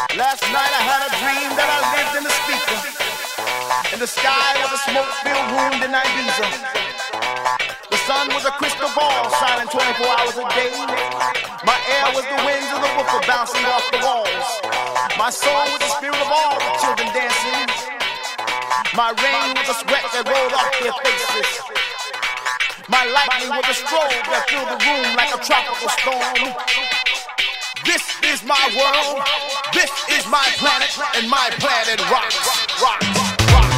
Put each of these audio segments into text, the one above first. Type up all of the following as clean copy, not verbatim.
Last night I had a dream that I lived in the speaker. In the sky was a smoke-filled room in Ibiza. The sun was a crystal ball shining 24 hours a day. My air was the winds of the woofer bouncing off the walls. My soul was the spirit of all the children dancing. My rain was the sweat that rolled off their faces. My lightning was a strobe that filled the room like a tropical storm. This is my world, this is my planet, and my planet rocks, rocks.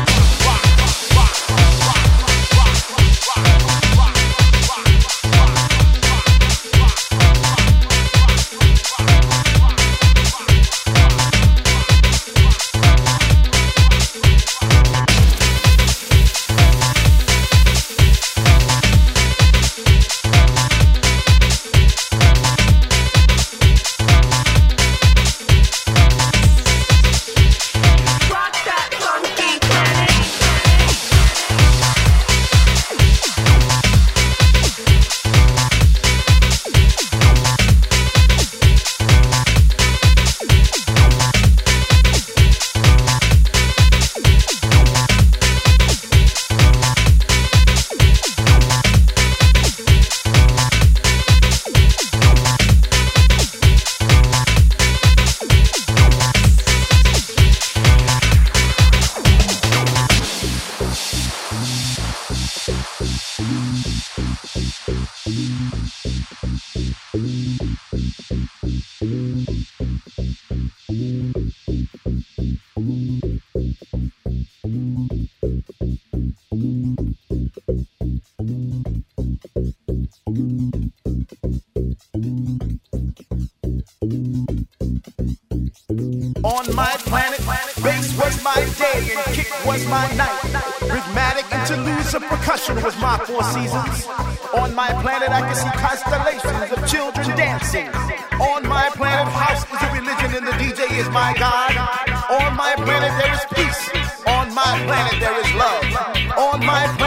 On my planet, bass was my day and kick was my night. Rhythmic interludes of percussion was my four seasons. On my planet, I can see constellations of children dancing. On my planet, house is a religion and the DJ is my God. On my planet, there is peace. On my planet, there is love. On my